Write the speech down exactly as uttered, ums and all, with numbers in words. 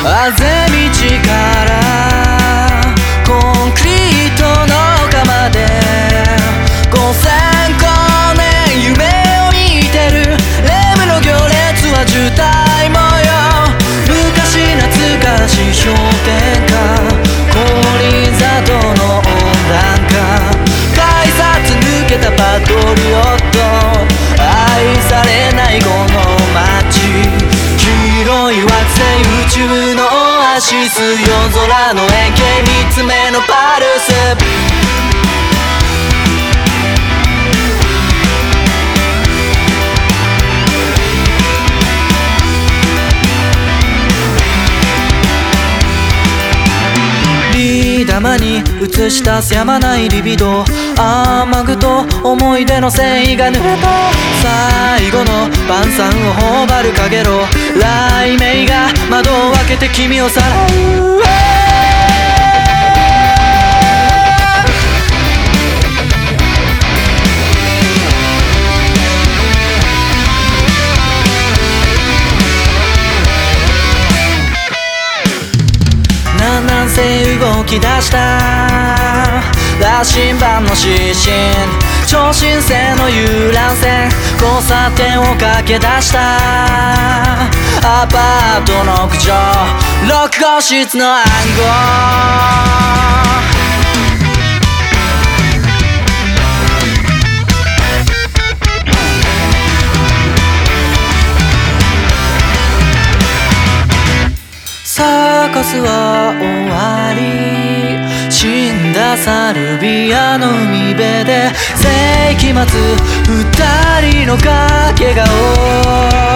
あぜ道からコンクリートの丘までごせんこねん夢を見てるレムの行列は渋滞模様昔懐かしい氷点下氷砂糖の温暖化改札抜けたパトリオット愛されないこの街広い惑星宇宙のオアシス夜空の円形三つ目のパルス玉に映し出すやまないリビド雨具と思い出の繊維が濡れた最後の晩餐を頬張るかげろう雷鳴が窓を開けて君をさらうなんせ動き出した羅針盤の指針超新星の遊覧船交差点を駆け出したアパートの屋上ろく号室の暗号サーカスは終わり死んだサルビアの海辺で世紀末二人のかけがお